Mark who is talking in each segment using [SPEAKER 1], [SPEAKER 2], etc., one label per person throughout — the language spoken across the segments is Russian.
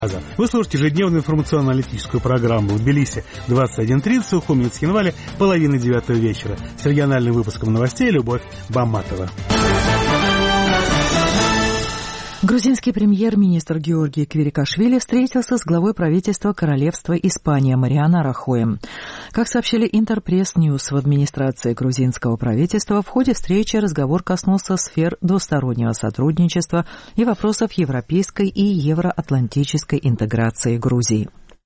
[SPEAKER 1] Вы слушаете ежедневную информационно-аналитическую программу в Тбилиси 21:30, Сухуми, Цхинвале, 8:30 вечера. С региональным выпуском новостей Любовь Бамматова.
[SPEAKER 2] Грузинский премьер-министр Георгий Квирикашвили встретился с главой правительства Королевства Испания Мариано Рахоем. Как сообщили Интерпресс Ньюс в администрации грузинского правительства, в ходе встречи разговор коснулся сфер двустороннего сотрудничества и вопросов европейской и евроатлантической интеграции Грузии.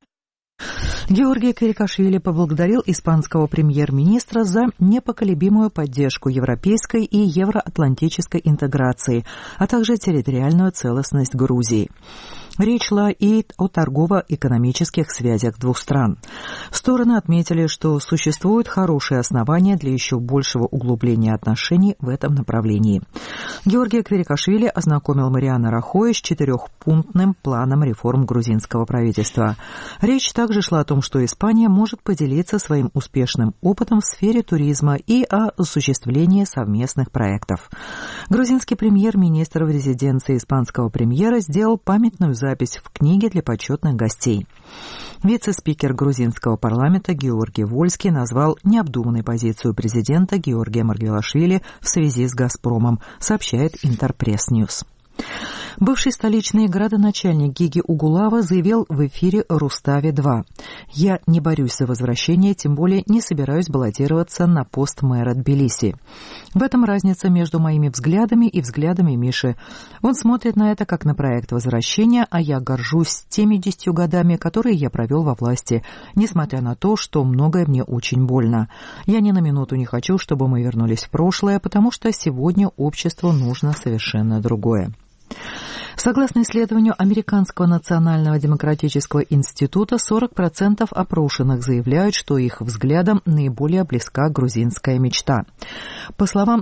[SPEAKER 2] Георгий Квирикашвили поблагодарил испанского премьер-министра за непоколебимую поддержку европейской и евроатлантической интеграции, а также территориальную целостность Грузии. Речь шла и о торгово-экономических связях двух стран. Стороны отметили, что существуют хорошие основания для еще большего углубления отношений в этом направлении. Георгий Квирикашвили ознакомил Мариано Рахоя с 4-пунктным планом реформ грузинского правительства. Речь также шла о том, что Испания может поделиться своим успешным опытом в сфере туризма и о осуществлении совместных проектов. Грузинский премьер-министр в резиденции испанского премьера сделал памятную запись в книге для почетных гостей. Вице-спикер грузинского парламента Георгий Вольский назвал необдуманной позицию президента Георгия Маргвелашвили в связи с «Газпромом», сообщает Интерпресс Ньюс. Бывший столичный градоначальник Гиги Угулава заявил в эфире «Рустави-2». «Я не борюсь за возвращение, тем более не собираюсь баллотироваться на пост мэра Тбилиси. В этом разница между моими взглядами и взглядами Миши. Он смотрит на это как на проект возвращения, а я горжусь теми 10 годами, которые я провел во власти, несмотря на то, что многое мне очень больно. Я ни на минуту не хочу, чтобы мы вернулись в прошлое, потому что сегодня обществу нужно совершенно другое». Согласно исследованию Американского национального демократического института, 40% опрошенных заявляют, что их взглядам наиболее близка грузинская мечта. По словам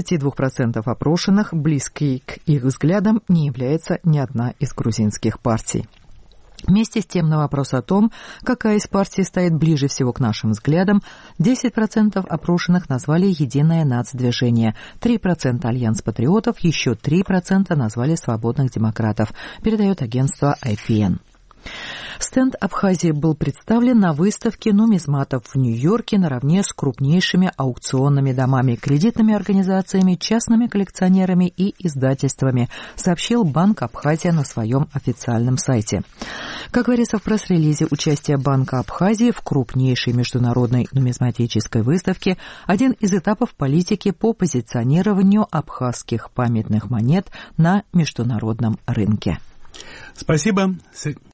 [SPEAKER 2] 22% опрошенных, близкой к их взглядам не является ни одна из грузинских партий. Вместе с тем, на вопрос о том, какая из партий стоит ближе всего к нашим взглядам, 10% опрошенных назвали «Единое нацдвижение», 3% «Альянс патриотов», еще 3% назвали «Свободных демократов», передает агентство IPN. Стенд Абхазии был представлен на выставке нумизматов в Нью-Йорке наравне с крупнейшими аукционными домами, кредитными организациями, частными коллекционерами и издательствами, сообщил Банк Абхазия на своем официальном сайте. Как говорится в пресс-релизе, участие Банка Абхазии в крупнейшей международной нумизматической выставке – один из этапов политики по позиционированию абхазских памятных монет на международном рынке.
[SPEAKER 1] Спасибо.